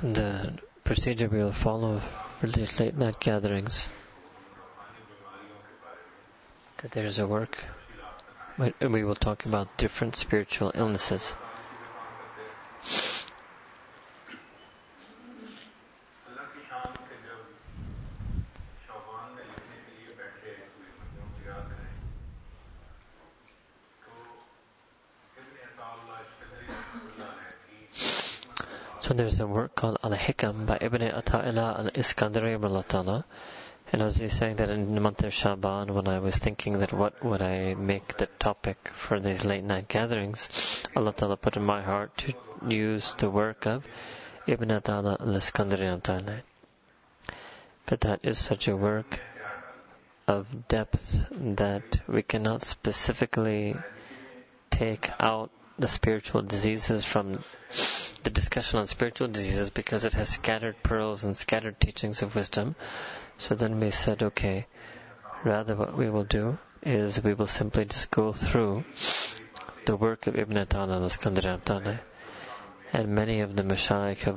the procedure we will follow for these late night gatherings, that there is a work, and we will talk about different spiritual illnesses. So there's a work called Al-Hikam by Ibn Ata'illah al-Iskandari Ta'ala. And I was saying that in the month of Shaban, when I was thinking that what would I make the topic for these late night gatherings, Allah Ta'ala put in my heart to use the work of Ibn Ata'illah al-Iskandari Ta'ala. But that is such a work of depth that we cannot specifically take out the spiritual diseases from the discussion on spiritual diseases, because it has scattered pearls and scattered teachings of wisdom. So then we said, okay, rather what we will do is we will simply just go through the work of Ibn Ata'illah al-Iskandari Ta'ala. And many of the Mashayikh have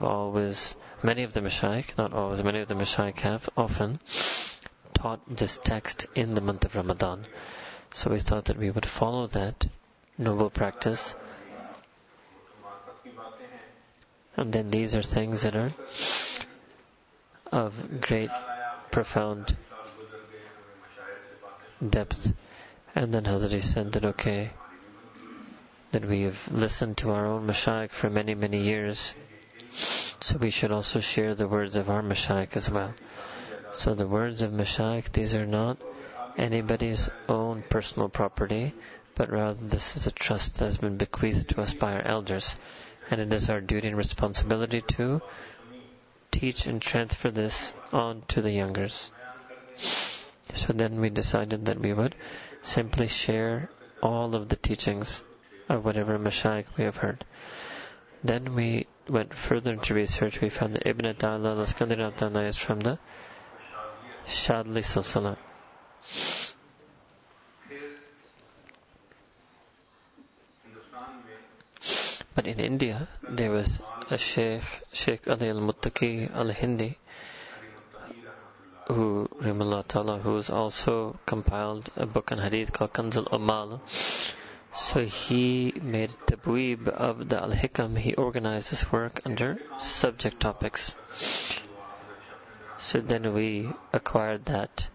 often taught this text in the month of Ramadan. So we thought that we would follow that noble practice. And then these are things that are of great, profound depth. And then Hazrat said that okay, that we have listened to our own Mashayikh for many, many years, so we should also share the words of our Mashayikh as well. So the words of Mashayikh, these are not anybody's own personal property, but rather this is a trust that has been bequeathed to us by our elders. And it is our duty and responsibility to teach and transfer this on to the youngers. So then we decided that we would simply share all of the teachings of whatever Mashayikh we have heard. Then we went further into research. We found that Ibn Ata'illah al-Iskandari Ta'ala is from the Shadli Silsila. But in India, there was a Sheikh Ali al-Muttaqi al-Hindi, who's also compiled a book on hadith called Kanz al-Amal. So he made tabweeb of the Al-Hikam. He organized this work under subject topics. So then we acquired that.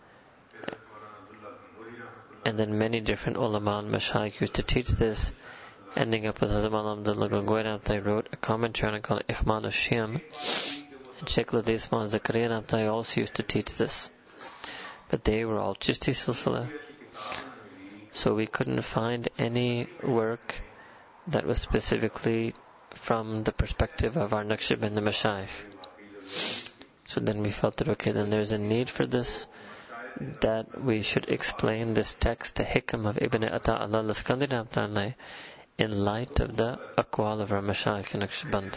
And then many different ulama and mashayikh used to teach this, ending up with Hazrat Maulana Abdullah Gangoi. They wrote a commentary on it called Ikhman al-Shiyam. And Sheikh Ladhi Ismail Zakaria they also used to teach this. But they were all Chishti Silsila. So we couldn't find any work that was specifically from the perspective of our Naqshbandi Mashayikh. So then we felt that okay, then there's a need for this, that we should explain this text, the Hikam of Ibn Ata'illah al-Iskandari Ta'ala, in light of the aqwal of our Mashayikh in Naqshband.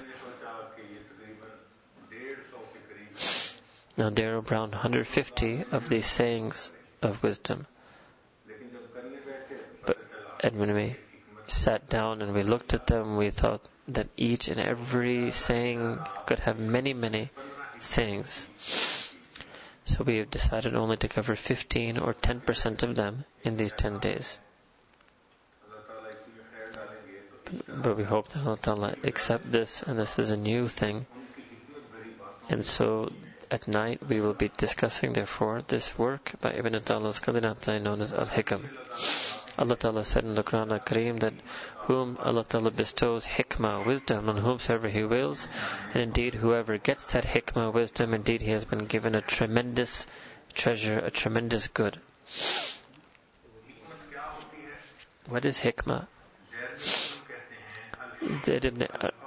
Now there are around 150 of these sayings of wisdom. And when we sat down and we looked at them, we thought that each and every saying could have many, many sayings. So we have decided only to cover 15 or 10% of them in these 10 days. But we hope that Allah Ta'ala accept this, and this is a new thing. And so at night we will be discussing therefore this work by Ibn Ata'illah al-Iskandari known as Al-Hikam. Allah Ta'ala said in the Quran Al-Kareem that whom Allah Ta'ala bestows hikmah, wisdom, on whomsoever He wills, and indeed whoever gets that hikmah, wisdom, indeed he has been given a tremendous treasure, a tremendous good. What is hikmah? Zayd ibn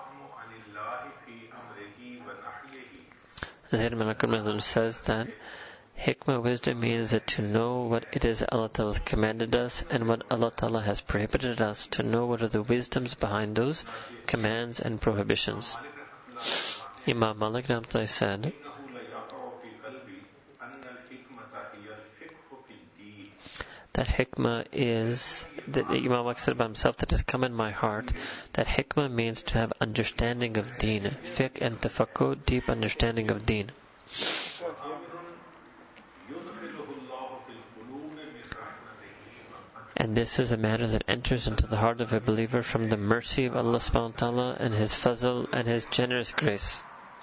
Arqam says that hikmah, wisdom, means that to know what it is Allah Ta'ala has commanded us and what Allah Ta'ala has prohibited us, to know what are the wisdoms behind those commands and prohibitions. Imam Malik said that hikmah is, that Imam Malik said by himself, that has come in my heart, that hikmah means to have understanding of deen. Fiqh and tafakkur, deep understanding of deen. And this is a matter that enters into the heart of a believer from the mercy of Allah subhanahu wa ta'ala and His fazl and His generous grace.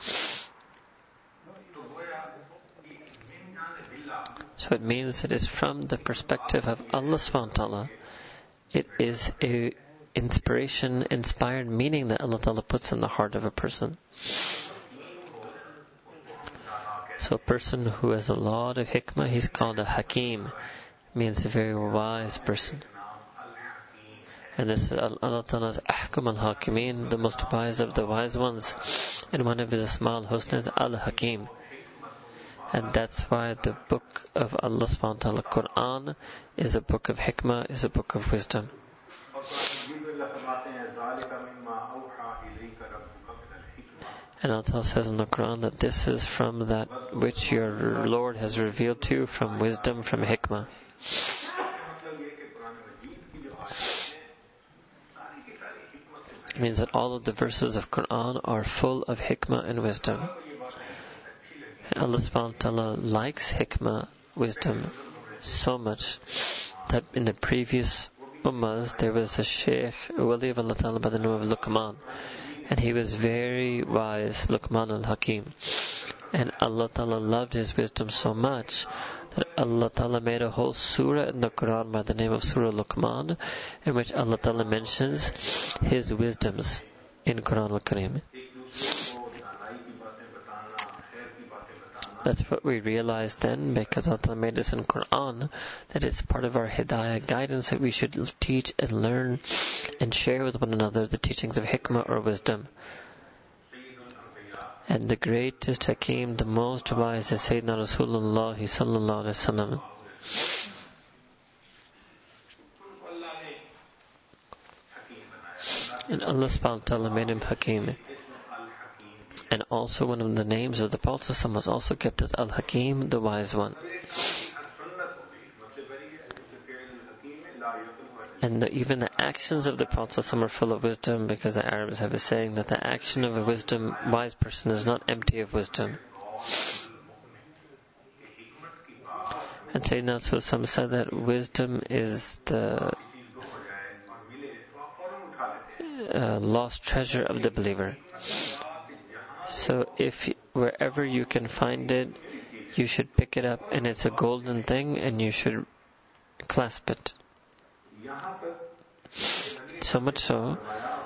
So it means it is from the perspective of Allah subhanahu wa ta'ala. It is a inspiration, inspired meaning that Allah ta'ala puts in the heart of a person. So a person who has a lot of hikmah, he's called a hakim. Means a very wise person. And this is Allah Ta'ala's Ahkam al-Hakimin, the most wise of the wise ones. And one of His Asma al-Husna is Al-Hakim. And that's why the book of Allah subhanahu wa ta'ala, Quran, is a book of hikmah, is a book of wisdom. And Allah Ta'ala says in the Quran that this is from that which your Lord has revealed to you from wisdom, from hikmah. It means that all of the verses of Quran are full of hikmah and wisdom. Allah subhanahu wa ta'ala likes hikmah, wisdom, so much that in the previous ummahs there was a sheikh, a wali of Allah Ta'ala by the name of Luqman, and he was very wise, Luqman al-Hakim. And Allah Ta'ala loved his wisdom so much that Allah Ta'ala made a whole surah in the Quran by the name of Surah Luqman, in which Allah Ta'ala mentions his wisdoms in Quran al-Karim. That's what we realized then, because Allah Ta'ala made us in Quran, that it's part of our hidayah guidance that we should teach and learn and share with one another the teachings of hikmah or wisdom. And the greatest Hakim, the most wise, is Sayyidina Rasulullah sallallahu alaihi wasallam. And Allah subhanahu wa ta'ala made him Hakim. And also one of the names of the Prophet was also kept as Al-Hakim, the wise one. And even the actions of the Prophet are full of wisdom, because the Arabs have a saying that the action of a wise person is not empty of wisdom. And Sayyidina Rasulullah said that wisdom is the lost treasure of the believer. So if wherever you can find it, you should pick it up, and it's a golden thing, and you should clasp it. So much so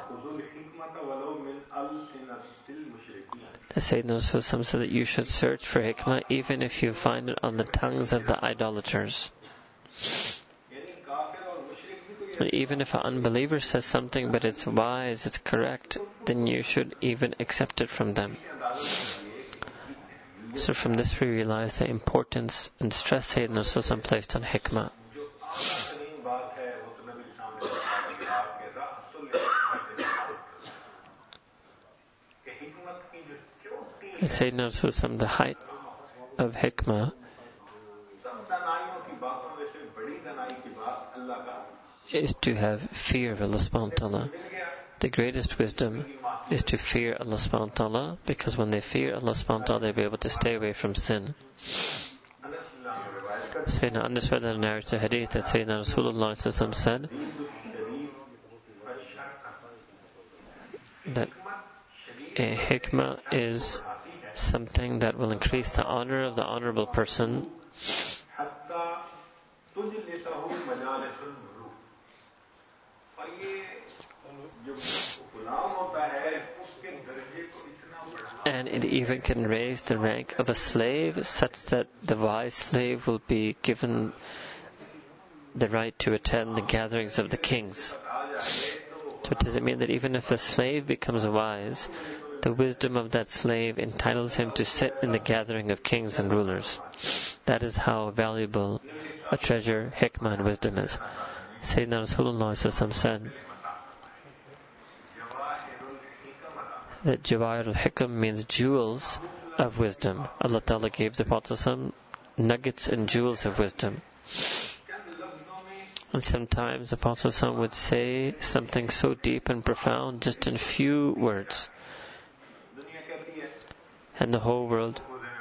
that Sayyidina Rasulullah said that you should search for hikmah even if you find it on the tongues of the idolaters. Even if an unbeliever says something but it's wise, it's correct, then you should even accept it from them. So from this we realize the importance and stress Sayyidina Rasulullah placed on hikmah. Sayyidina Rasulullah, the height of hikmah is to have fear of Allah subhanahu wa ta'ala. The greatest wisdom is to fear Allah subhanahu wa ta'ala, because when they fear Allah subhanahu wa ta'ala, they'll be able to stay away from sin. Sayyidina Anas narrates a hadith that Sayyidina Rasulullah said that a hikmah is something that will increase the honor of the honorable person and it even can raise the rank of a slave, such that the wise slave will be given the right to attend the gatherings of the kings. So does it mean that even if a slave becomes wise, the wisdom of that slave entitles him to sit in the gathering of kings and rulers? That is how valuable a treasure hikmah and wisdom is. Sayyidina Rasulullah said that Jawahir al-Hikam means jewels of wisdom. Allah Ta'ala gave the Prophet nuggets and jewels of wisdom. And sometimes the Prophet ﷺ would say something so deep and profound just in few words, and the whole world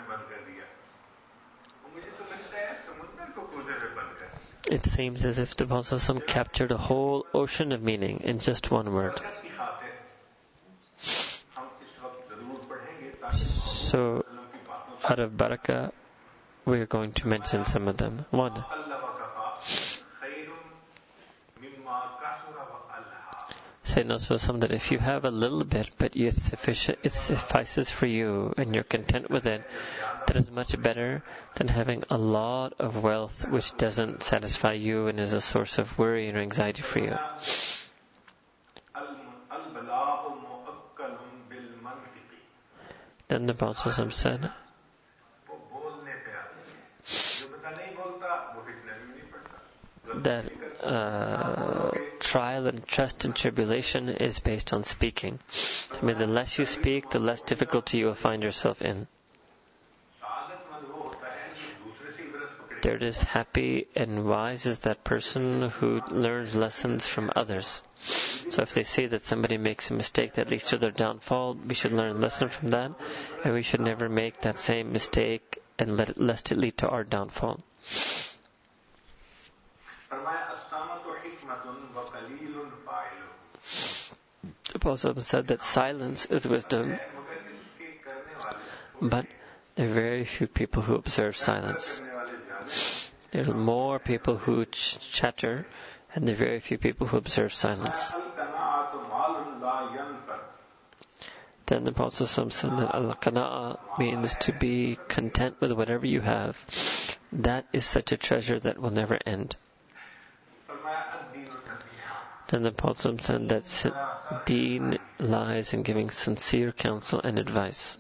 it seems as if the Prophet ﷺ captured a whole ocean of meaning in just one word. So, out of barakah, we are going to mention some of them. One, Sayyidina Rasulullah, that if you have a little bit, but it's sufficient, it suffices for you, and you're content with it, that is much better than having a lot of wealth which doesn't satisfy you and is a source of worry and anxiety for you. Then the Prophet said that trial and trust and tribulation is based on speaking. I mean, the less you speak, the less difficulty you will find yourself in. Third is happy and wise is that person who learns lessons from others. So if they see that somebody makes a mistake that leads to their downfall, we should learn a lesson from that, and we should never make that same mistake and lest it lead to our downfall. The Prophet said that silence is wisdom, but there are very few people who observe silence. There are more people who chatter, and there are very few people who observe silence. Then the Prophet said that al-qana'a means to be content with whatever you have. That is such a treasure that will never end. Then the Prophet said that deen lies in giving sincere counsel and advice.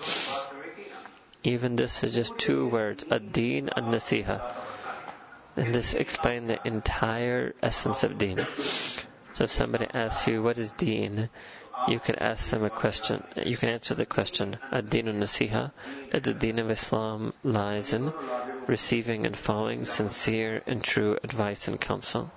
Even this is just two words, ad-deen and nasiha. And this explains the entire essence of deen. So if somebody asks you, what is deen? You can ask them a question. You can answer the question, ad-deen and nasiha, that the deen of Islam lies in receiving and following sincere and true advice and counsel.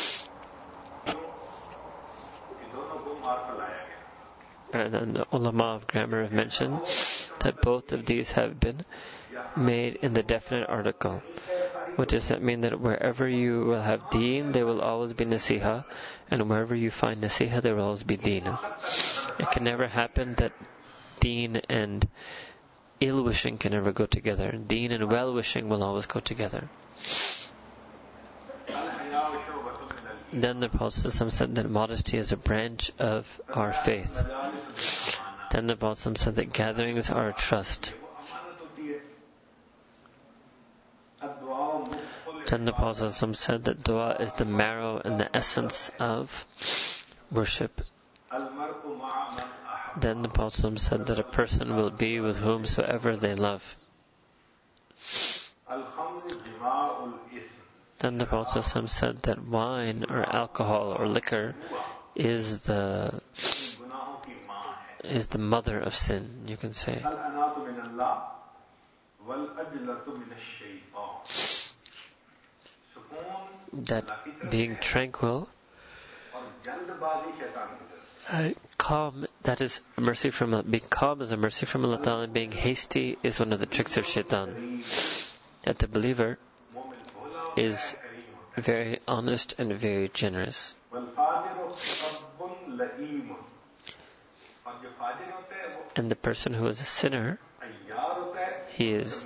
And then the ulama of grammar have mentioned that both of these have been made in the definite article. What does that mean? That wherever you will have deen, there will always be nasiha, and wherever you find nasiha, there will always be deen. It can never happen that deen and ill-wishing can never go together. Deen and well-wishing will always go together. Then the Prophet said that modesty is a branch of our faith. Then the Prophet said that gatherings are a trust. Then the Prophet said that dua is the marrow and the essence of worship. Then the Prophet said that a person will be with whomsoever they love. Then the Prophet said that wine or alcohol or liquor is the mother of sin, you can say. That being tranquil calm, that is a mercy from Allah. Being calm is a mercy from Allah Ta'ala, and being hasty is one of the tricks of shaitan. That the believer is very honest and very generous. And the person who is a sinner, he is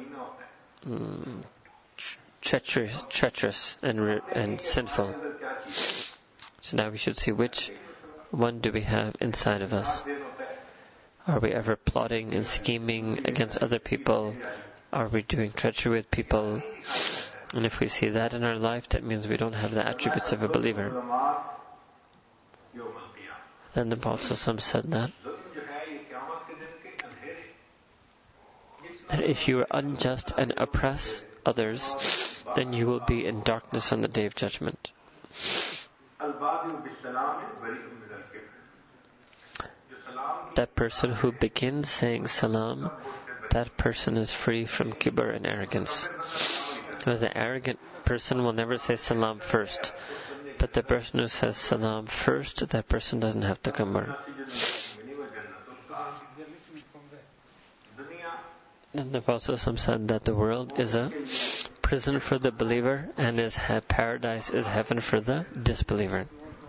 treacherous and sinful. So now we should see which one do we have inside of us. Are we ever plotting and scheming against other people? Are we doing treachery with people? And if we see that in our life, that means we don't have the attributes of a believer. Then the Prophet said that if you are unjust and oppress others, then you will be in darkness on the Day of Judgment. That person who begins saying salam that person is free from kibr and arrogance. Because an arrogant person will never say salam first. But the person who says salam first, that person doesn't have takabbur. And the Prophet said that the world is a prison for the believer and paradise is heaven for the disbeliever.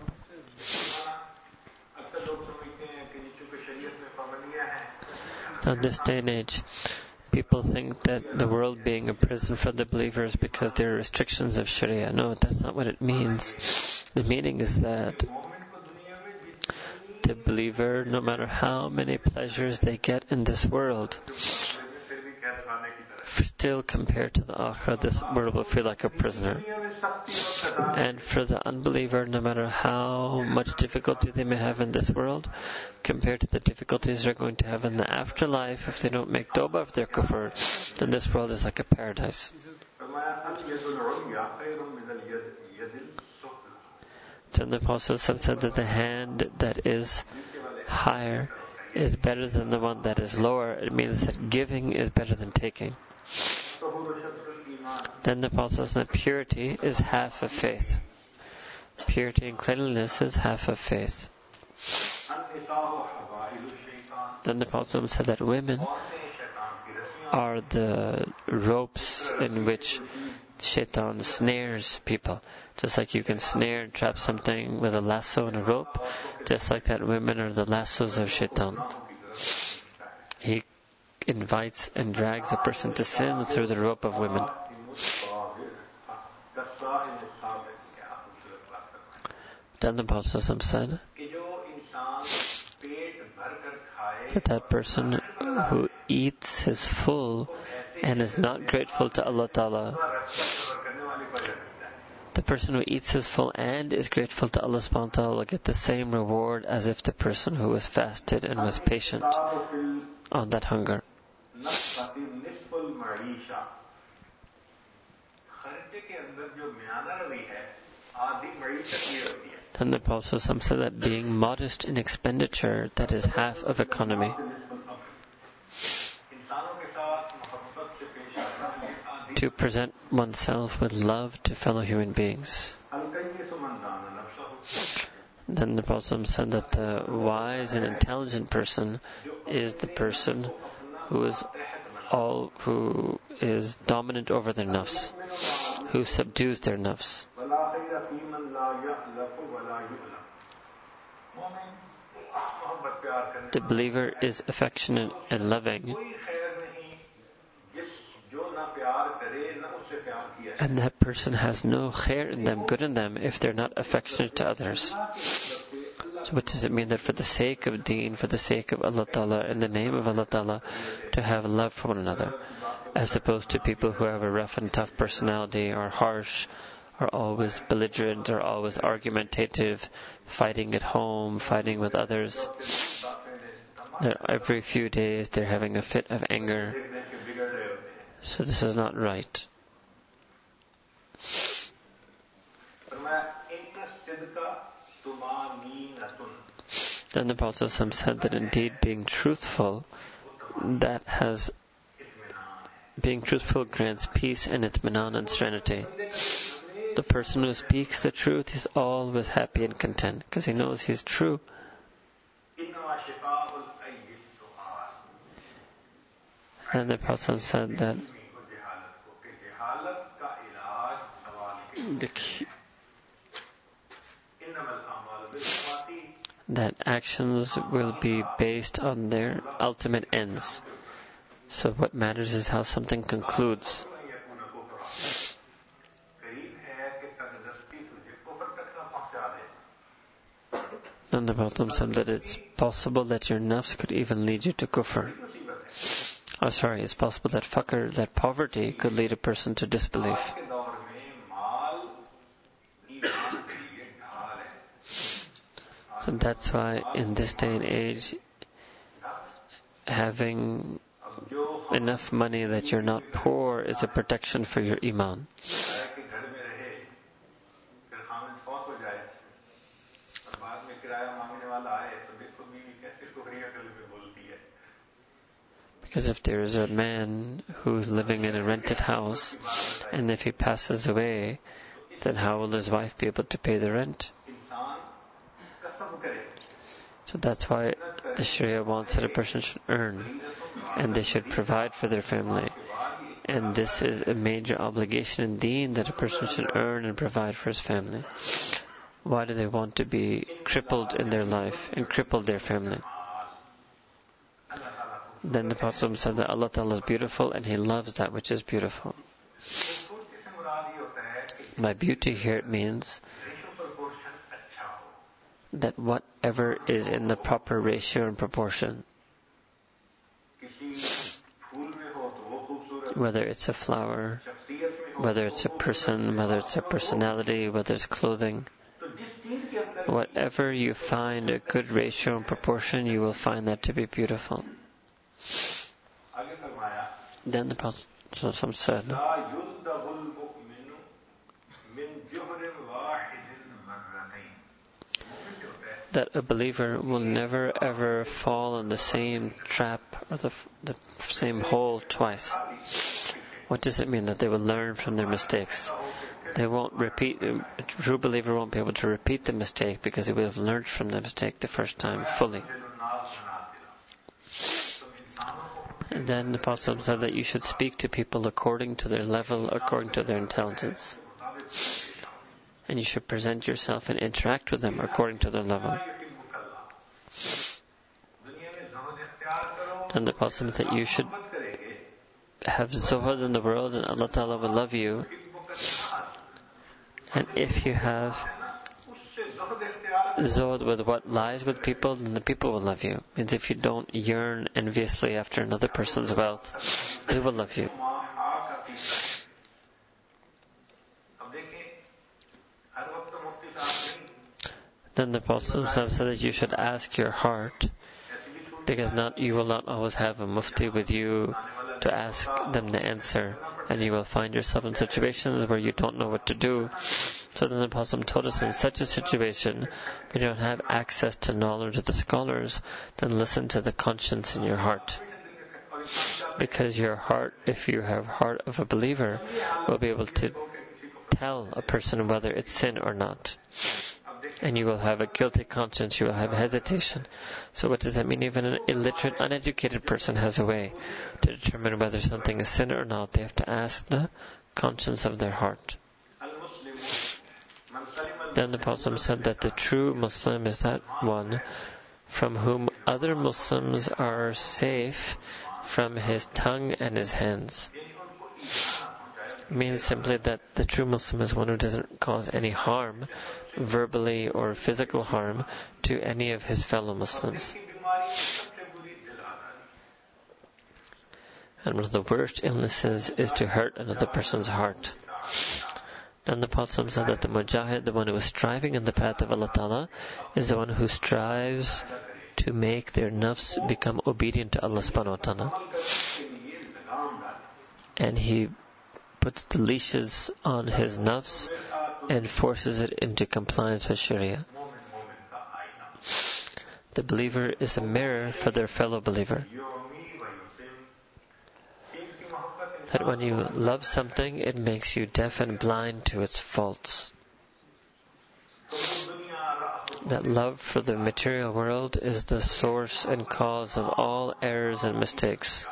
Now, in this day and age, people think that the world being a prison for the believers because there are restrictions of Sharia. No, that's not what it means. The meaning is that the believer, no matter how many pleasures they get in this world, still compared to the Akhirah, this world will feel like a prisoner. And for the unbeliever, no matter how much difficulty they may have in this world, compared to the difficulties they're going to have in the afterlife, if they don't make tawbah of their kufr, then this world is like a paradise. Then the Prophet said that the hand that is higher is better than the one that is lower. It means that giving is better than taking. Then the Prophet said that purity is half of faith. Purity and cleanliness is half of faith. Then the Prophet said that women are the ropes in which Shaitan snares people. Just like you can snare and trap something with a lasso and a rope, just like that, women are the lassos of Shaitan. He invites and drags a person to sin through the rope of women. Then the Prophet said that person who eats his full and is not grateful to Allah Ta'ala, the person who eats his full and is grateful to Allah subhanahu wa ta'ala will get the same reward as if the person who was fasted and was patient on that hunger. Then the Prophet said that being modest in expenditure, that is half of economy. To present oneself with love to fellow human beings. Then the Prophet said that the wise and intelligent person is the person who is dominant over their nafs, who subdues their nafs. The believer is affectionate and loving, and that person has no khair in them, good in them, if they're not affectionate to others. So what does it mean? That for the sake of deen, for the sake of Allah Ta'ala, in the name of Allah Ta'ala, to have love for one another, as opposed to people who have a rough and tough personality, or harsh, or always belligerent, or always argumentative, fighting at home, fighting with others. Every few days they're having a fit of anger. So this is not right. Then the Prophet said that indeed being truthful grants peace and itminan and serenity. The person who speaks the truth is always happy and content because he knows he's true. And the Prophet said that actions will be based on their ultimate ends. So what matters is how something concludes. And the Prophet said that it's possible that your nafs could even lead you to kufr. It's possible that faqr, that poverty, could lead a person to disbelief. So that's why in this day and age, having enough money that you're not poor is a protection for your iman. Because if there is a man who's living in a rented house, and if he passes away, then how will his wife be able to pay the rent? So that's why the Sharia wants that a person should earn, and they should provide for their family. And this is a major obligation in Deen, that a person should earn and provide for his family. Why do they want to be crippled in their life and cripple their family? Then the Prophet said that Allah Ta'ala is beautiful and He loves that which is beautiful. By beauty here it means that whatever is in the proper ratio and proportion, whether it's a flower, whether it's a person, whether it's a personality, whether it's clothing, whatever you find a good ratio and proportion, you will find that to be beautiful. Then the Prophet said that a believer will never ever fall in the same trap or the same hole twice. What does it mean? That they will learn from their mistakes. They won't repeat. A true believer won't be able to repeat the mistake because he will have learned from the mistake the first time fully. And then the Prophet said that you should speak to people according to their level, according to their intelligence. And you should present yourself and interact with them according to their level. And the Prophet said that you should have zuhud in the world and Allah Ta'ala will love you. And if you have zuhud with what lies with people, then the people will love you. Means if you don't yearn enviously after another person's wealth, they will love you. Then the Prophet said that you should ask your heart, because you will not always have a mufti with you to ask them the answer, and you will find yourself in situations where you don't know what to do. So then the Prophet told us, in such a situation, when you don't have access to knowledge of the scholars, then listen to the conscience in your heart. Because your heart, if you have heart of a believer, will be able to tell a person whether it's sin or not. And you will have a guilty conscience, you will have hesitation. So what does that mean? Even an illiterate, uneducated person has a way to determine whether something is sin or not. They have to ask the conscience of their heart. Then the Prophet said that the true Muslim is that one from whom other Muslims are safe from his tongue and his hands. It means simply that the true Muslim is one who doesn't cause any harm, verbally or physical harm, to any of his fellow Muslims. And one of the worst illnesses is to hurt another person's heart. Then the Prophet said that the mujahid, the one who is striving in the path of Allah Ta'ala, is the one who strives to make their nafs become obedient to Allah Subhanahu wa Ta'ala. And he puts the leashes on his nafs and forces it into compliance with Sharia. The believer is a mirror for their fellow believer. That when you love something, it makes you deaf and blind to its faults. That love for the material world is the source and cause of all errors and mistakes.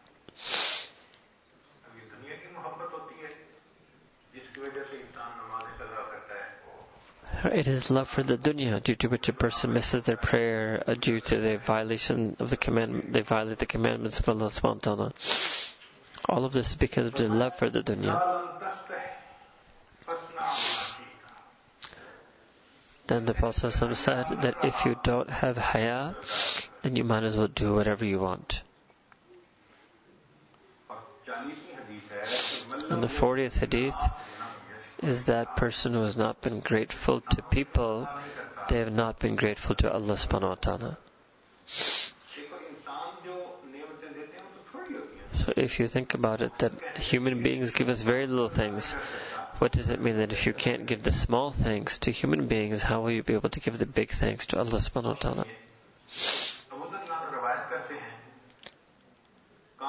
It is love for the dunya, due to which a person misses their prayer, due to the violation of the commandment. They violate the commandments of Allah subhanahu wa ta'ala. All of this is because of the love for the dunya. Then the Prophet said that if you don't have haya, then you might as well do whatever you want. And the 40th hadith is that person who has not been grateful to people, they have not been grateful to Allah subhanahu wa ta'ala. So if you think about it, that human beings give us very little things, what does it mean that if you can't give the small thanks to human beings, how will you be able to give the big thanks to Allah subhanahu wa ta'ala?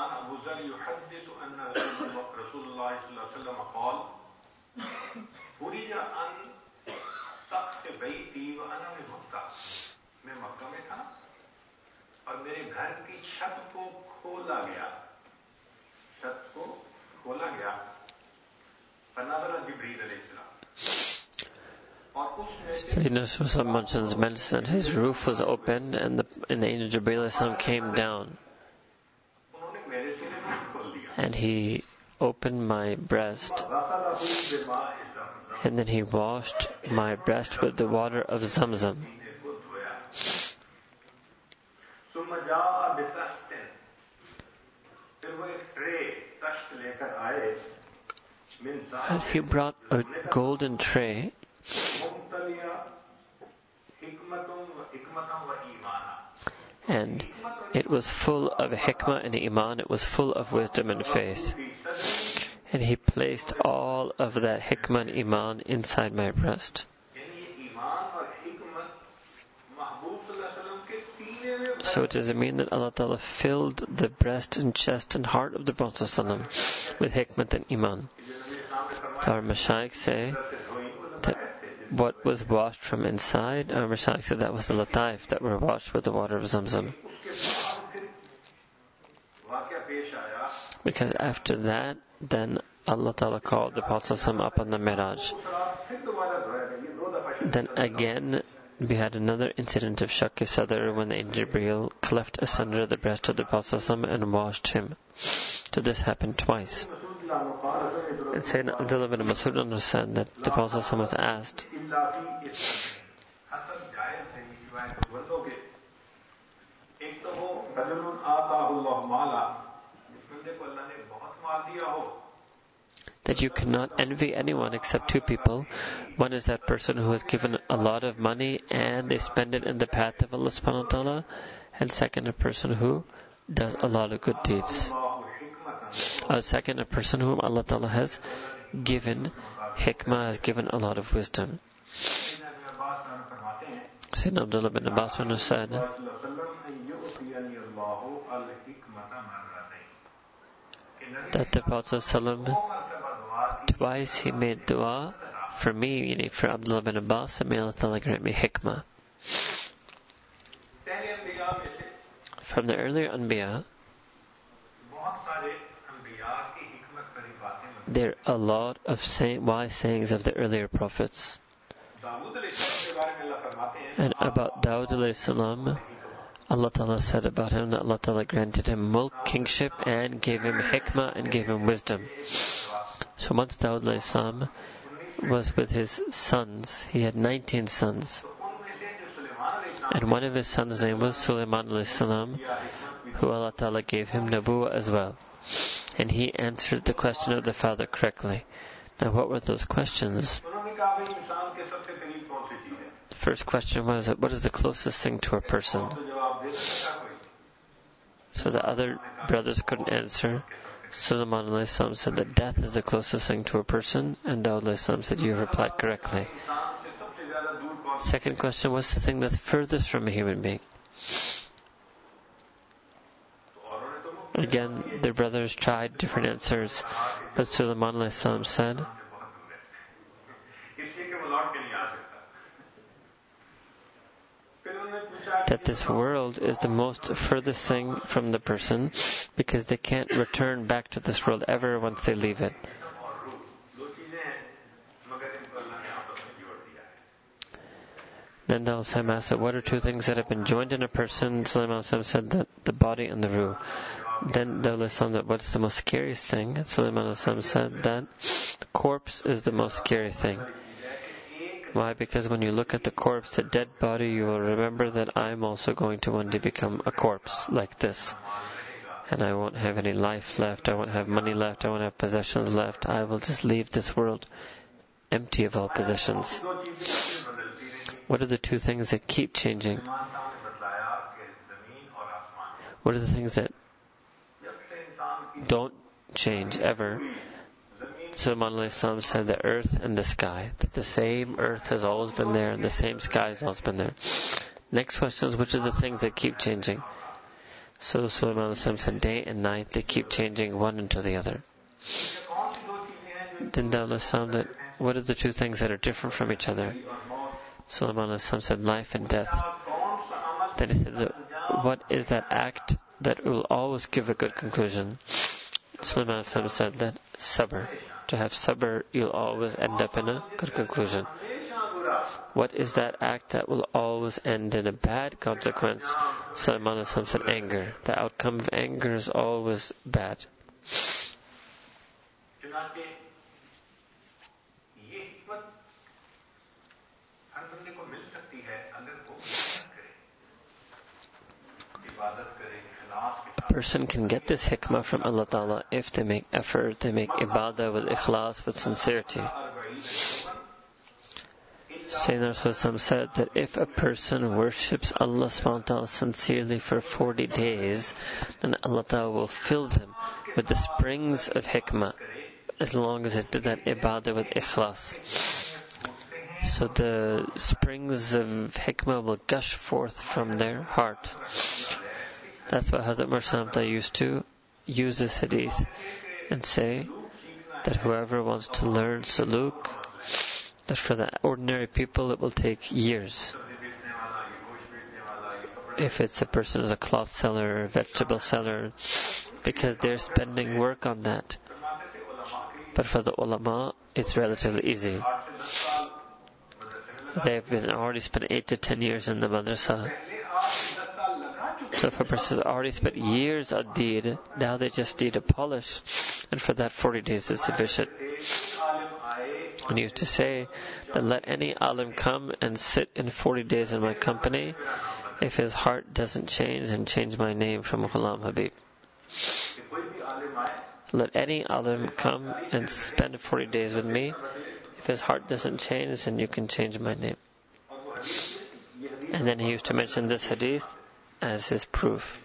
Sayyidina Rasul mentioned his roof was opened and the angel Jibreel came down and he opened my breast and then he washed my breast with the water of Zamzam. And he brought a golden tray and it was full of hikmah and iman, it was full of wisdom and faith. And he placed all of that hikmah and iman inside my breast. So does it mean that Allah Ta'ala filled the breast and chest and heart of the Prophet ﷺ with hikmah and iman? Our Mashaykh say that what was washed from inside, our Mashaykh said that was the lataif that were washed with the water of Zamzam. Because after that, then Allah Ta'ala called the Prophet ﷺ up on the Miraj. Then again, we had another incident of Shakki Sadr when the angel Jibreel cleft asunder the breast of the Prophet ﷺ and washed him. So this happened twice. And Sayyidina Abdullah bin Mas'ud said that the Prophet ﷺ was asked, that you cannot envy anyone except two people. One is that person who has given a lot of money and they spend it in the path of Allah subhanahu wa ta'ala, and second, a person who does a lot of good deeds. Second, a person whom Allah ta'ala has given hikmah, has given a lot of wisdom. Sayyidina Abdullah bin Abbas said that the Prophet ﷺ twice he made dua for me, for Abdullah bin Abbas, and may Allah Ta'ala grant me hikmah. From the earlier Anbiya, there are a lot of wise sayings of the earlier prophets. And about Dawud alayhi salam, Allah Ta'ala said about him that Allah Ta'ala granted him mulk, kingship, and gave him hikmah and gave him wisdom. So once Dawud alayhi salam was with his sons, he had 19 sons. And one of his sons' name was Sulaiman alayhi salam, who Allah Ta'ala gave him nabuwa as well. And he answered the question of the father correctly. Now what were those questions? The first question was, what is the closest thing to a person? So the other brothers couldn't answer. Sulaiman alayhi salam said that death is the closest thing to a person, and Dawud alayhi salam said, you replied correctly. Second question, what's the thing that's furthest from a human being? Again, the brothers tried different answers, but Sulaiman alayhi salam said that this world is the most furthest thing from the person, because they can't return back to this world ever once they leave it. Then Dawud asked, what are two things that have been joined in a person? Sulaiman said that the body and the ruh. Then Dawud said, what's the most scariest thing? Sulaiman said that the corpse is the most scary thing. Why? Because when you look at the corpse, the dead body, you will remember that I'm also going to one day become a corpse like this. And I won't have any life left, I won't have money left, I won't have possessions left. I will just leave this world empty of all possessions. What are the two things that keep changing? What are the things that don't change ever? Sulaiman alayhi salam said the earth and the sky, that the same earth has always been there and the same sky has always been there. Next question is, which are the things that keep changing? So Sulaiman alayhi salam said day and night, they keep changing one into the other. Dindal sound that what are the two things that are different from each other? Sulaiman said life and death. Then he said, what is that act that will always give a good conclusion? Sulaiman said that sabr. To have sabr, you'll always end up in a good conclusion. What is that act that will always end in a bad consequence? Sulaiman said anger. The outcome of anger is always bad. A person can get this hikmah from Allah Ta'ala if they make effort, they make ibadah with ikhlas, with sincerity. Sayyidina Rasulullah said that if a person worships Allah subhanahu wa ta'ala sincerely for 40 days, then Allah Ta'ala will fill them with the springs of hikmah, as long as they did that ibadah with ikhlas. So the springs of hikmah will gush forth from their heart. That's why Hazrat Mursallam used to use this hadith and say that whoever wants to learn suluk, that for the ordinary people it will take years. If it's a person who's a cloth seller, a vegetable seller, because they're spending work on that. But for the ulama, it's relatively easy. They've been already spent 8 to 10 years in the madrasa. So if a person has already spent years on deed, now they just need a polish, and for that 40 days is sufficient. And he used to say that let any alim come and sit in 40 days in my company if his heart doesn't change and change my name from Ghulam Habib. Let any alim come and spend 40 days with me. If his heart doesn't change, then you can change my name. And then he used to mention this hadith as his proof.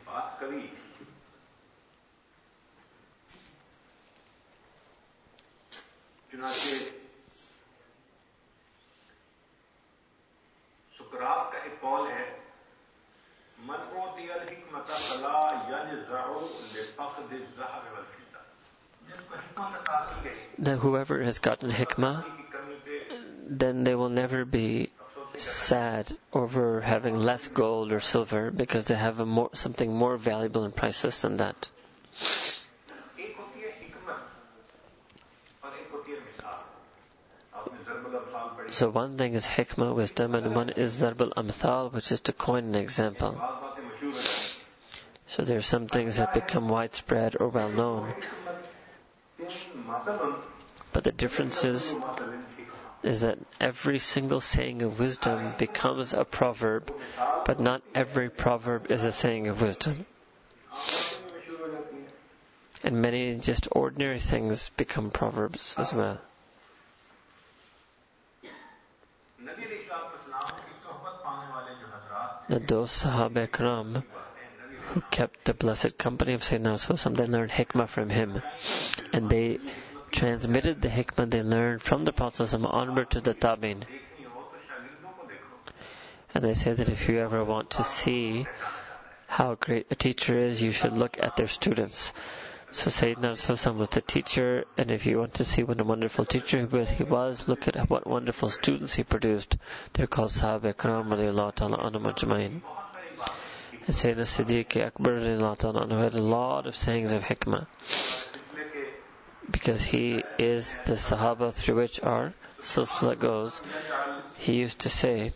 That whoever has gotten hikmah, then they will never be sad over having less gold or silver, because they have something more valuable and priceless than that. So one thing is hikmah, wisdom, and one is darb al-amthal, which is to coin an example. So there are some things that become widespread or well known. But the difference is that every single saying of wisdom becomes a proverb, but not every proverb is a saying of wisdom. And many just ordinary things become proverbs as well. The those Sahaba Ikram who kept the blessed company of Sayyidina Rasulullah, they learned hikmah from him, and they transmitted the hikmah they learned from the Prophet onward to the Tabi'in. And they say that if you ever want to see how great a teacher is, you should look at their students. So Sayyidina Rasulullah was the teacher, and if you want to see what a wonderful teacher he was, look at what wonderful students he produced. They're called Sahaba Ikram radiyallahu ta'ala anhum ajma'in. And Sayyidina Siddiq Akbar radiyallahu ta'ala anhu had a lot of sayings of hikmah, because he is the Sahaba through which our silsila goes. He used to say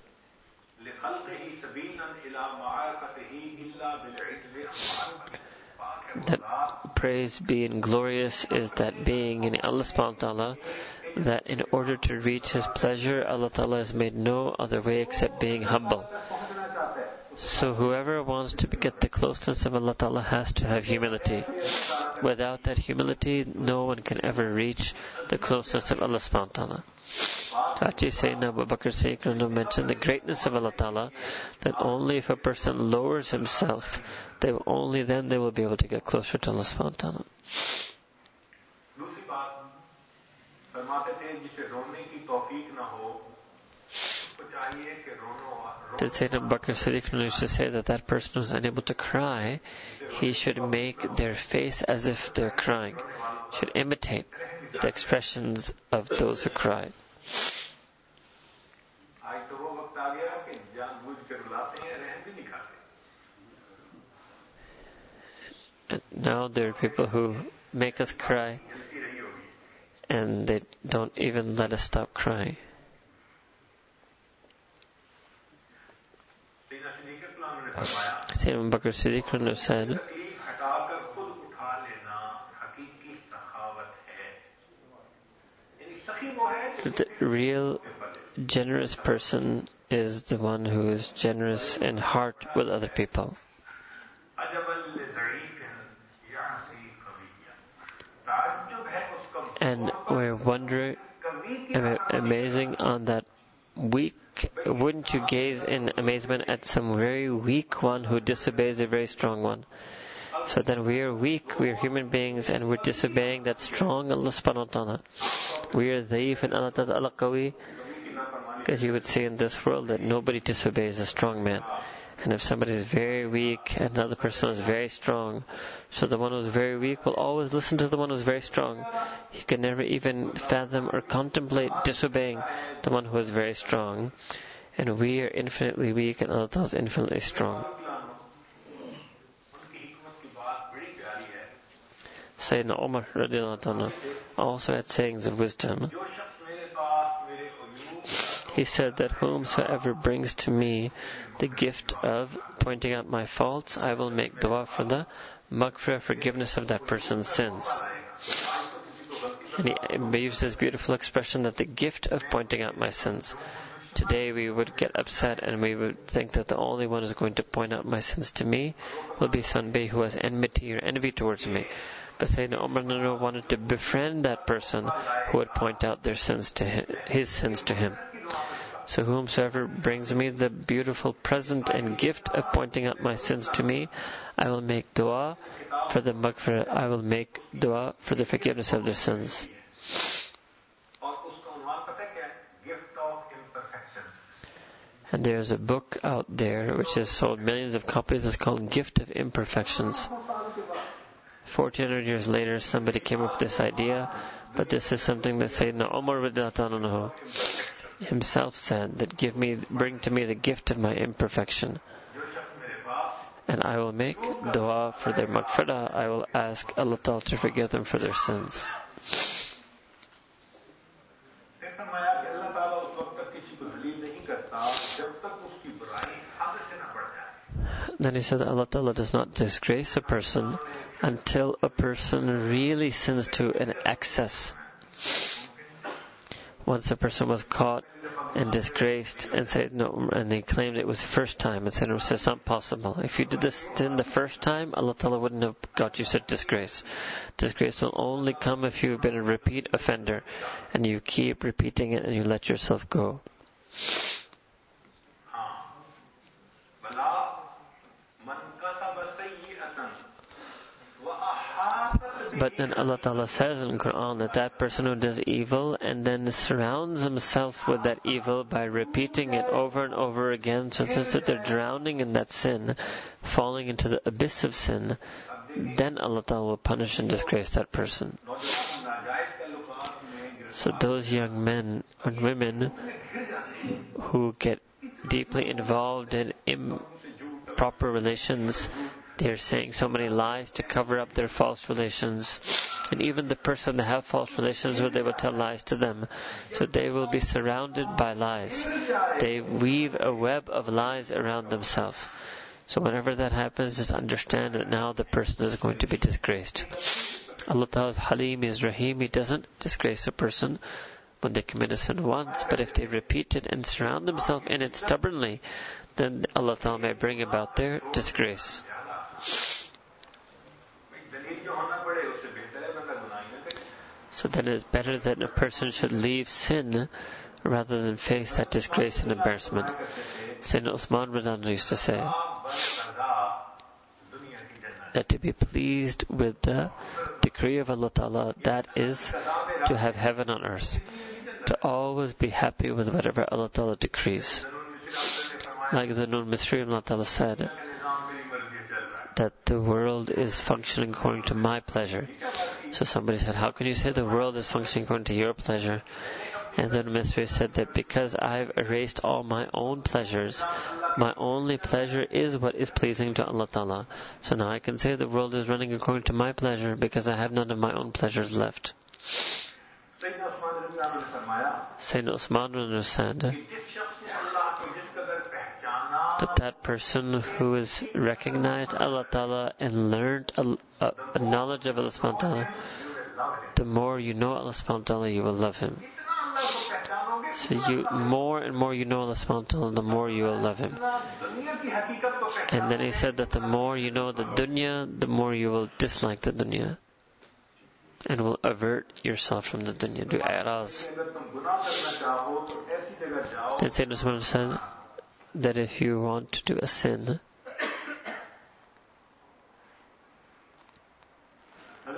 that praise being glorious is that being in Allah subhanahu wa ta'ala, that in order to reach His pleasure, Allah ta'ala has made no other way except being humble. So whoever wants to get the closeness of Allah ta'ala has to have humility. Without that humility, no one can ever reach the closeness of Allah subhanahu wa ta'ala. Actually, Sayyidina Abu Bakr Siddiq mentioned the greatness of Allah ta'ala, that only if a person lowers himself, only then they will be able to get closer to Allah subhanahu wa ta'ala. Did Sayyidina Abu Bakr Siddiq used to say that person who's unable to cry, he should make their face as if they're crying, should imitate. the expressions of those who cry. And now there are people who make us cry and they don't even let us stop crying. Sayyidina Abu Bakr Siddiq said that the real generous person is the one who is generous in heart with other people. And we're wondering, amazing on that weak. Wouldn't you gaze in amazement at some very weak one who disobeys a very strong one? So then we are weak, we are human beings, and we're disobeying that strong Allah subhanahu wa ta'ala. We are dhaif and Allah ta'ala qawi, because you would see in this world that nobody disobeys a strong man. And if somebody is very weak and another person is very strong, so the one who is very weak will always listen to the one who is very strong. He can never even fathom or contemplate disobeying the one who is very strong. And we are infinitely weak and Allah Ta'ala is infinitely strong. Sayyidina Umar radiallahu anhu also had sayings of wisdom. He said that whomsoever brings to me the gift of pointing out my faults, I will make dua for the maghfirah, forgiveness of that person's sins. And he used this beautiful expression that the gift of pointing out my sins. Today we would get upset and we would think that the only one who's going to point out my sins to me will be somebody who has enmity or envy towards me. But Sayyidina Umar wanted to befriend that person who would point out their sins to his sins to him. So whomsoever brings me the beautiful present and gift of pointing out my sins to me, I will make dua for the maghfirah, I will make dua for the forgiveness of their sins. And there's a book out there which has sold millions of copies. It's called Gift of Imperfections. 1400 years later, somebody came up with this idea, but this is something that Sayyidina Umar radiallahu anhu himself said, that bring to me the gift of my imperfection, and I will make dua for their maghfirah. I will ask Allah Ta'ala to forgive them for their sins. Then he said that Allah Ta'ala does not disgrace a person until a person really sins to an excess. Once a person was caught and disgraced and said no, and they claimed it was the first time, and said it's not possible. If you did this sin the first time, Allah Ta'ala wouldn't have got you such disgrace. Disgrace will only come if you've been a repeat offender and you keep repeating it and you let yourself go. But then Allah Ta'ala says in the Quran that that person who does evil and then surrounds himself with that evil by repeating it over and over again, so that they're drowning in that sin, falling into the abyss of sin, then Allah Ta'ala will punish and disgrace that person. So those young men and women who get deeply involved in improper relations, they're saying so many lies to cover up their false relations. And even the person that have false relations with, they will tell lies to them. So they will be surrounded by lies. They weave a web of lies around themselves. So whenever that happens, just understand that now the person is going to be disgraced. Allah Ta'ala is Halim, is Rahim. He doesn't disgrace a person when they commit a sin once, but if they repeat it and surround themselves in it stubbornly, then Allah Ta'ala may bring about their disgrace. So then it is better that a person should leave sin rather than face that disgrace and embarrassment. Sayyidina Uthman Radan used to say that to be pleased with the decree of Allah Ta'ala, that is to have heaven on earth. To always be happy with whatever Allah Ta'ala decrees. Like the Nun Misri, Allah Ta'ala said that the world is functioning according to my pleasure. So somebody said, how can you say the world is functioning according to your pleasure? And then the Messenger said that because I've erased all my own pleasures, my only pleasure is what is pleasing to Allah Ta'ala. So now I can say the world is running according to my pleasure because I have none of my own pleasures left. Sayyidina Usman said that person who has recognized Allah Ta'ala and learned a knowledge of Allah Subhanahu wa Ta'ala, the more you know Allah Subhanahu wa Ta'ala, you will love Him. So more and more you know Allah Subhanahu wa Ta'ala, the more you will love Him. And then he said that the more you know the dunya, the more you will dislike the dunya. And will avert yourself from the dunya. Do i'raz. Then Sayyidina Usman said that if you want to do a sin, I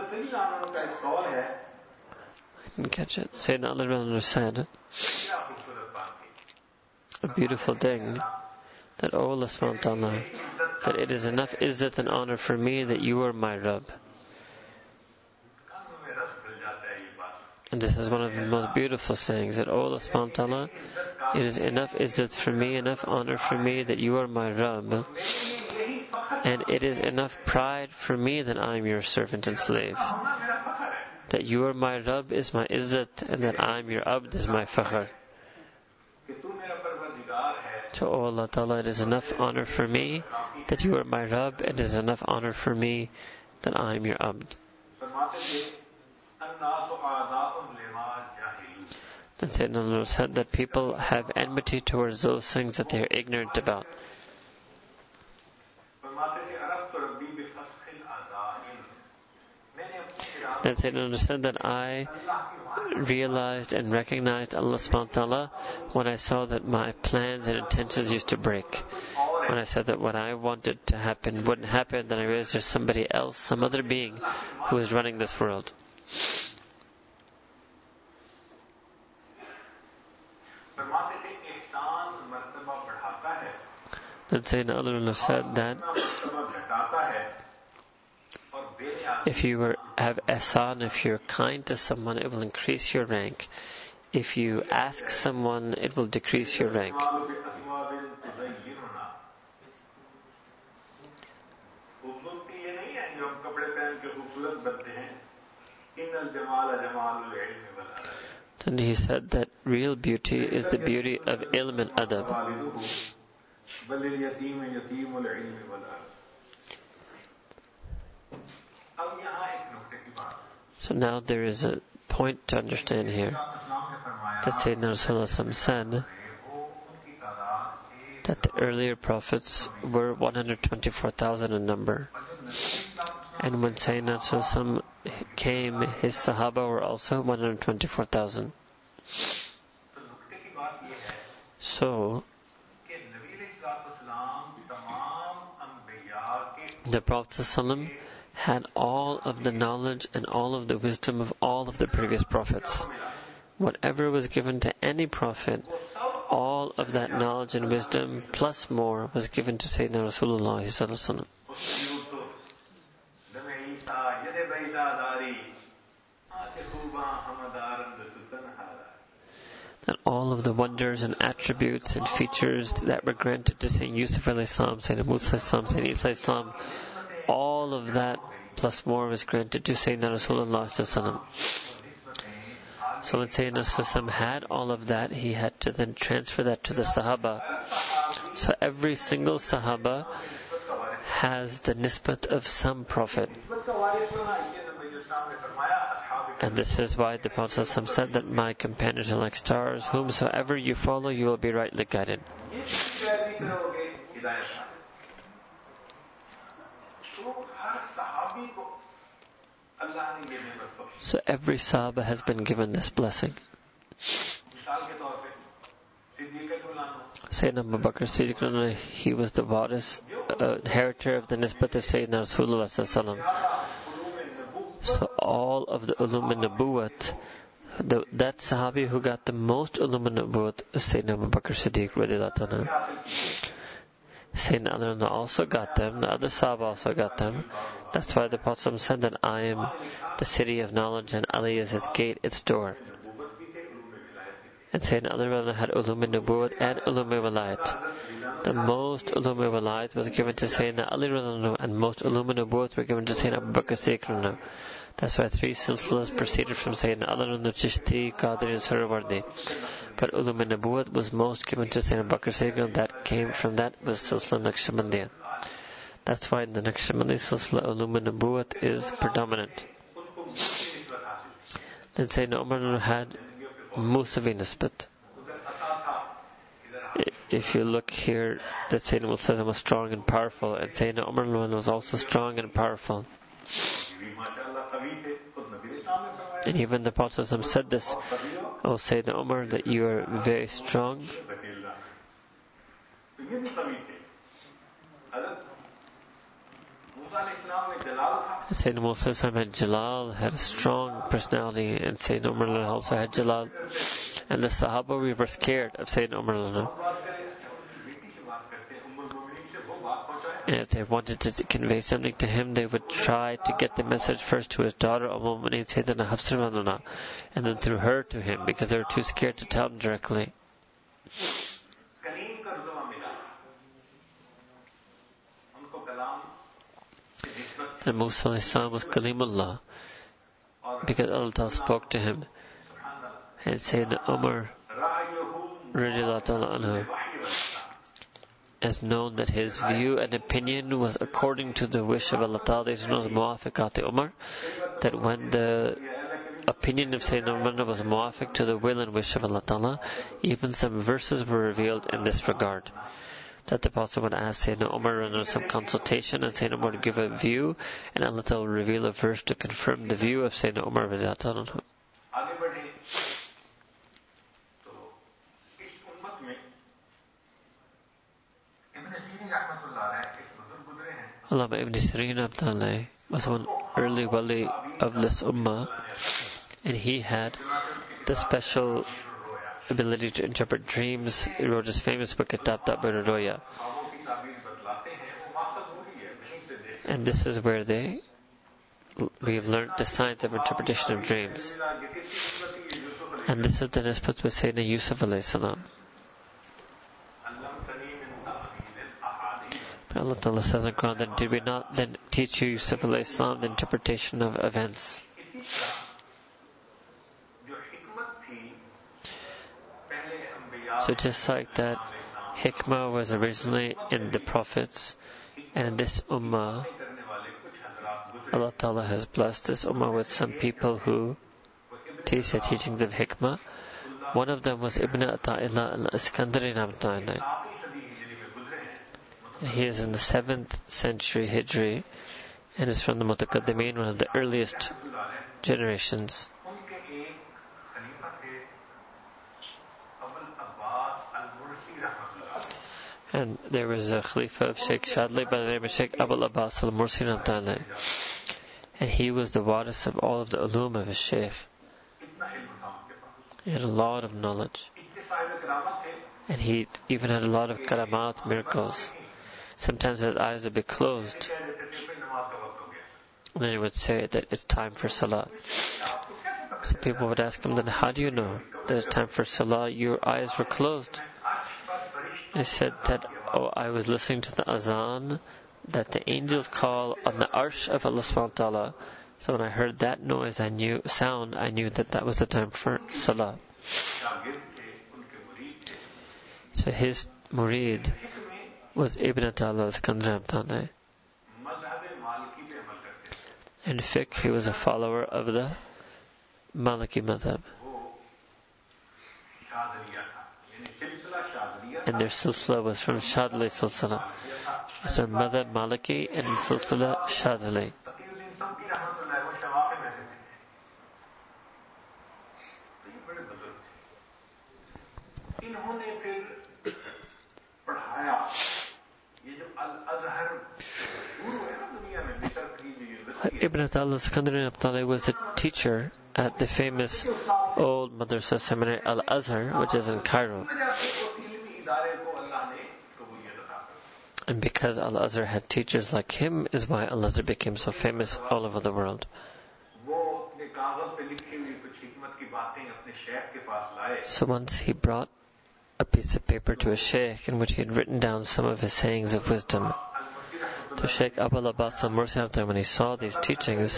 didn't catch it. Sayyidina Ali said a beautiful thing, that O Allah subhanahu wa ta'ala, that it is enough izzat and honor for me that you are my Rabb. And this is one of the most beautiful sayings, that O Allah subhanahu wa ta'ala, it is enough izzat for me, enough honor for me that you are my Rabb, and it is enough pride for me that I am your servant and slave. That you are my Rabb is my izzat, and that I am your abd is my fakhr. So O Allah Ta'ala, it is enough honor for me that you are my Rabb, and it is enough honor for me that I am your abd. Then Sayyidina said that people have enmity towards those things that they are ignorant about. Then Sayyidina said that I realized and recognized Allah subhanahu wa ta'ala when I saw that my plans and intentions used to break. When I said that what I wanted to happen wouldn't happen, then I realized there's somebody else, some other being who is running this world. Then Sayyidina Ali said that if you have ihsan, if you're kind to someone, it will increase your rank. If you ask someone, it will decrease your rank. Then he said that real beauty is the beauty of ilm and adab. So now there is a point to understand here, that Sayyidina Rasulullah said that the earlier prophets were 124,000 in number, and when Sayyidina Rasulullah came, his Sahaba were also 124,000. So the Prophet ﷺ had all of the knowledge and all of the wisdom of all of the previous prophets. Whatever was given to any prophet, all of that knowledge and wisdom plus more was given to Sayyidina Rasulullah ﷺ. And all of the wonders and attributes and features that were granted to Sayyidina Yusuf alayhi salam, Sayyidina Musa alayhi salam, Sayyidina Isa alayhi salam, all of that plus more was granted to Sayyidina Rasulullah sallallahu. So when Sayyidina Rasulullah had all of that, he had to then transfer that to the Sahaba. So every single Sahaba has the nisbat of some prophet. And this is why the Prophet ﷺ said that my companions are like stars, whomsoever you follow, you will be rightly guided. So every Sahaba has been given this blessing. Sayyidina Abu Bakr Siddiq, he was the waris, inheritor of the nisbat of Sayyidina Rasulullah sallallahu alaihi wasallam. So all of the ulum al-nabuwat, that Sahabi who got the most ulum al-nabuwat is Sayyidina Abu Bakr Siddiq radiyallahu anhu. Sayyidina Ali also got them, the other Sahaba also got them. That's why the Prophet said that I am the city of knowledge and Ali is its gate, its door. And Sayyidina Ali had ulum-e-nubuwwat and ulum-e-walayat. The most ulum-e-walayat was given to Sayyidina Ali and most ulum-e-nubuwwat were given to Sayyidina Abu Bakr Siddiq. That's why 3 silsilas proceeded from Sayyidina Ali Chishti, Qadri and Surawardi. But ulum-e-nubuwwat was most given to Sayyidina Abu Bakr Siddiq, that came from that was silsila Naqshbandiya. That's why in the Naqshbandi silsila ulum-e-nubuwwat is predominant. Then Sayyidina Umar had Musavi Nisbat. If you look here, that Sayyidina Musa was strong and powerful, and Sayyidina Umar was also strong and powerful. And even the Prophet said this, O Sayyidina Umar, that you are very strong. Sayyidina Musa had Jalal, had a strong personality, and Sayyidina Umar also had Jalal. And the Sahaba were scared of Sayyidina Umar. And if they wanted to convey something to him, they would try to get the message first to his daughter, Umm-al-Mu'mineen Sayyidina Hafsa, and then through her to him, because they were too scared to tell him directly. And Musa was Kalimullah, because Allah spoke to him. And Sayyidina Umar has known that his view and opinion was according to the wish of Allah Ta'ala. This was Muwafiqat Umar, that when the opinion of Sayyidina Umar was muwafiq to the will and wish of Allah Ta'ala, even some verses were revealed in this regard. That the Prophet would ask Sayyidina Umar some consultation, and Sayyidina Umar would give a view, and Allah Ta'ala would reveal a verse to confirm the view of Sayyidina Umar. Allama Ibn Sirin was one early wali of this ummah, and he had the special ability to interpret dreams. He wrote his famous book Kitab Ta'bir Roya. And this is where we have learned the science of interpretation of dreams. And this is the nisbat with Sayyidina Yusuf alayhi salam. Allah Ta'ala says in the Quran, that did we not then teach you, Yusuf alayhi salam, the interpretation of events? So just like that, hikmah was originally in the prophets, and in this ummah, Allah Ta'ala has blessed this ummah with some people who teach the teachings of hikmah. One of them was Ibn Ata'illah al-Iskandari Namta'illah. He is in the 7th century Hijri and is from the Mutaqaddimin, one of the earliest generations. And there was a Khalifa of Sheikh Shadli by the name of Sheikh Abul Abbas al-Mursi Namta'illah. And he was the waris of all of the ulum of his Sheikh. He had a lot of knowledge. And he even had a lot of karamat, miracles. Sometimes his eyes would be closed. And then he would say that it's time for salah. So people would ask him, then how do you know that it's time for salah? Your eyes were closed. He said that, I was listening to the azan that the angels call on the arsh of Allah subhanahu wa ta'ala. So when I heard that noise, I knew that was the time for salah. So his murid was Ibn Ata'illah al-Iskandari. In fiqh, he was a follower of the Maliki madhab. And their silsila was from Shadli silsila. So madhab Maliki and silsila Shadli. Ibn Ata'illah al-Iskandari was the teacher at the famous old madrasa seminary Al-Azhar, which is in Cairo. And because Al-Azhar had teachers like him is why Al-Azhar became so famous all over the world. So once he brought a piece of paper to a sheikh in which he had written down some of his sayings of wisdom. To Sheikh Abul Abbas al-Mursi, when he saw these teachings,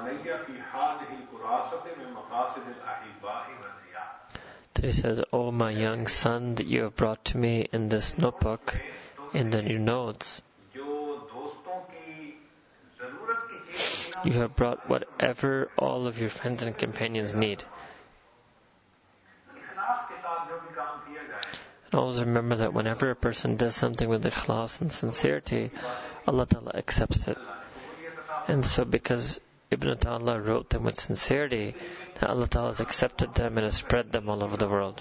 he says, "O my young son, that you have brought to me in this notebook, in the new notes, you have brought whatever all of your friends and companions need. And always remember that whenever a person does something with ikhlas and sincerity, Allah Ta'ala accepts it. And so because Ibn Ta'ala wrote them with sincerity, that Allah Ta'ala has accepted them and has spread them all over the world."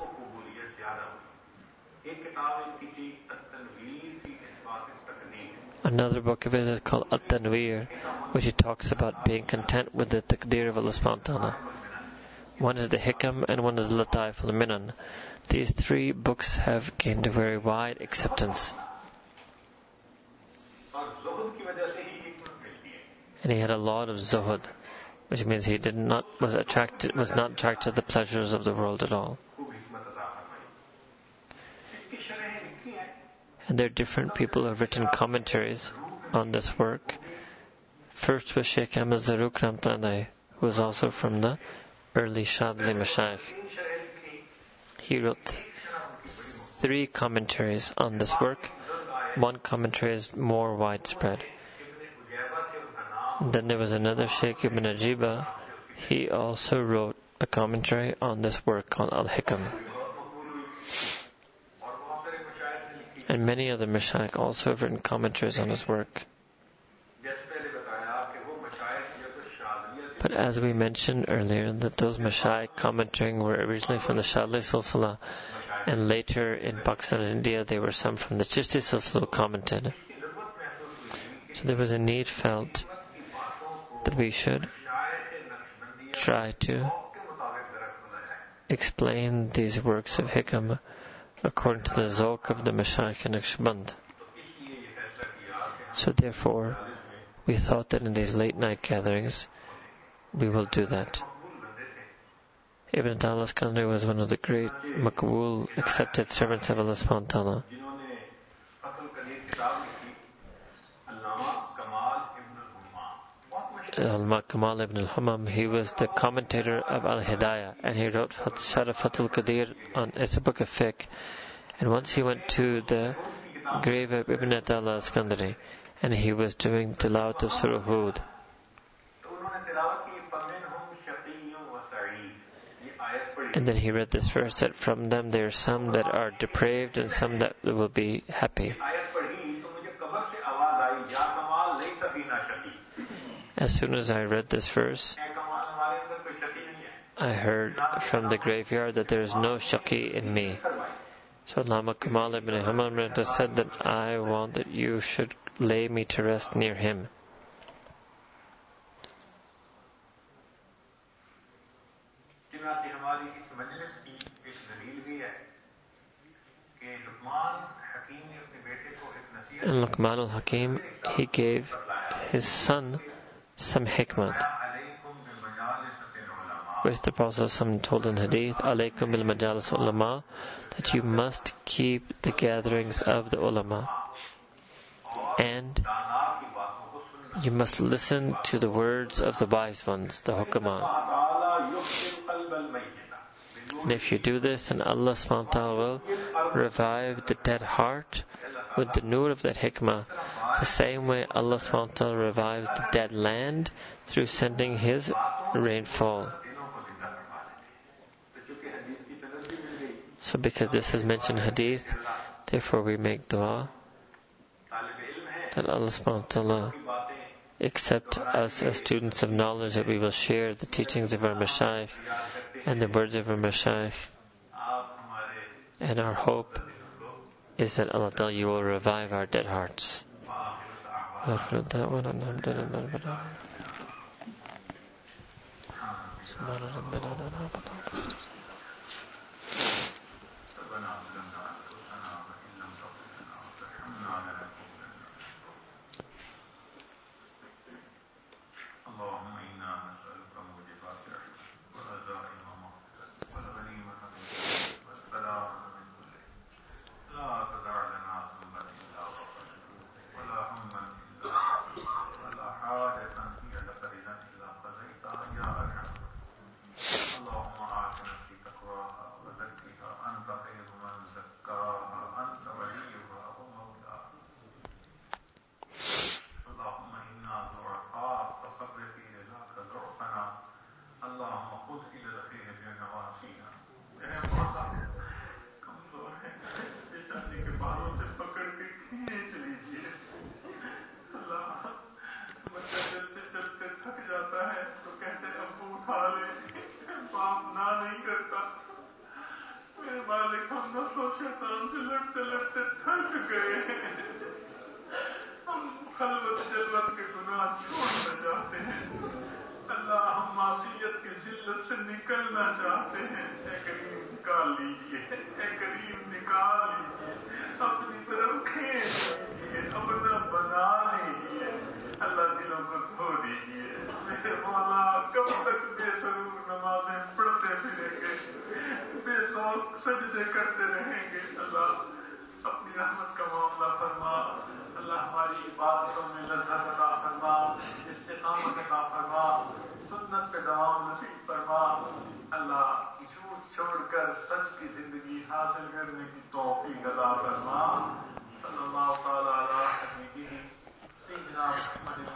Another book of his is called At-Tanweer, which he talks about being content with the taqdeer of Allah subhanahu wa ta'ala. One is the Hikam and one is the Lataif al-Minan. These three books have gained a very wide acceptance. And he had a lot of zuhud, which means he was not attracted to the pleasures of the world at all. And there are different people who have written commentaries on this work. First was Sheikh Ahmad Zarruq Ramtani, who was also from the early Shadli Mashayikh. He wrote 3 commentaries on this work. One commentary is more widespread. Then there was another Sheikh Ibn Ajiba. He also wrote a commentary on this work called Al-Hikam. And many other Mashayikh also have written commentaries on his work. But as we mentioned earlier, that those Mashayikh commentating were originally from the Shadli Silsila, and later in Pakistan and India there were some from the Chishti Silsila who commented. So there was a need felt that we should try to explain these works of Hikam according to the Zawq of the Mashayikh in Naqshband. So therefore, we thought that in these late night gatherings, we will do that. Ibn Ta'ala Iskandari was one of the great Maqbool, accepted servants of Allah subhanahu wa ta'ala. Al-Kamal ibn al-Hammam, he was the commentator of Al-Hidayah, and he wrote Sharafatul Qadir it's a book of fiqh. And once he went to the grave of Ibn Ta'ala Iskandari, and he was doing tilawat of Surah Hud. And then he read this verse that from them there are some that are depraved and some that will be happy. As soon as I read this verse, I heard from the graveyard that there is no shaqi in me. So Allama Kamal ibn Hammam said that I want that you should lay me to rest near him. And Luqman al-Hakim, he gave his son some hikmah, which the Prophet told in Hadith, alaykum bil majalis ulama, that you must keep the gatherings of the ulama, and you must listen to the words of the wise ones, the hukama. And if you do this, then Allah subhanahu wa ta'ala will revive the dead heart with the nur of that hikmah, the same way Allah subhanahu wa ta'ala revives the dead land through sending His rainfall. So because this is mentioned in hadith, therefore we make dua that Allah subhanahu wa ta'ala accept us as students of knowledge, that we will share the teachings of our mashayikh and the words of our mashayikh. And our hope is that Allah Ta'ala, you will revive our dead hearts. थक गए हैं, हम खलवत जलवत के गुनाह छोड़ना चाहते हैं। अल्लाह हम मासियत की जिल्लत से निकलना चाहते हैं। ऐ करीम निकाल लीजिए, ऐ करीम निकाल लीजिए, अपनी तरफ खींच लीजिए, अपना बना लीजिए। अल्लाह दिलों को धो दीजिए। मेरे मौला कब तक बेसरूर नमाजें पढ़ते फिरेंगे, बेशौक सजदे करते रहेंगे। अल्लाह अपनी रहमत का मामला फरमा। अल्लाह हमारी इबादतों में लज़्ज़त अता फरमा, इस्तिक़ामत अता फरमा, सुन्नत पे दवाम नसीब फरमा। अल्लाह झूठ छोड़कर सच की जिंदगी हासिल करने की तौफीक अता फरमा। सल्लल्लाहु तआला अला हबीबिही सय्यिदना मुहम्मद